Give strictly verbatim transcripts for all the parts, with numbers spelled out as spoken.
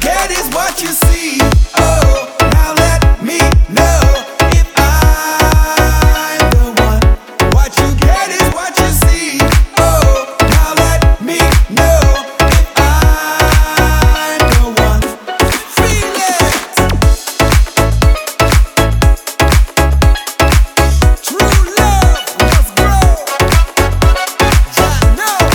get is what you see. Oh, now let me know if I'm the one. What you get is what you see. Oh, now let me know if I'm the one. Feel it. True love must grow. I know.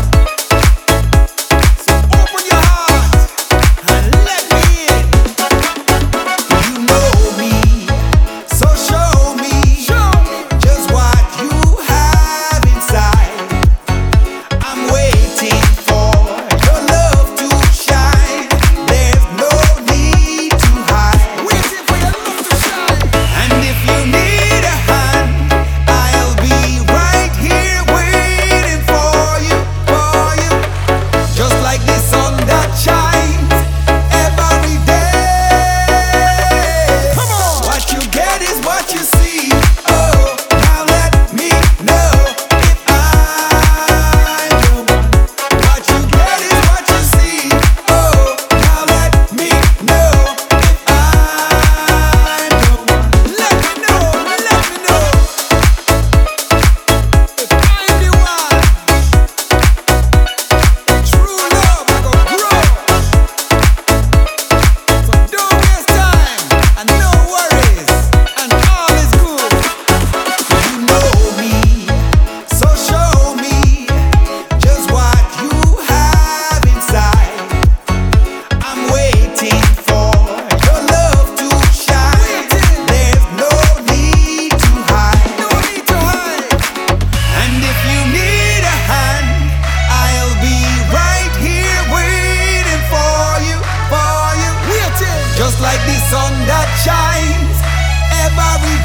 So open your heart and let me in. You know me, so show me just what you have inside. I'm waiting for your love to shine. There's no need to hide. Waiting for your love to shine. And if you need a hand, I'll be right here waiting for you, for you. Just like the sun that shines every day. Come on. What you get is what you see. Oh, now let me know if I'm the one. What you get is what you see. Oh, now let me know if I'm the one. Let me know, let me know if I'm the one. True love I go grow. So don't waste time and no worries, and all is good. You know me, so show me just what you have inside. I'm waiting for your love to shine. There's no need to hide. No need to hide. And if you need a hand, I'll be right here waiting for you, for you. Waiting. Just like the sun that shines every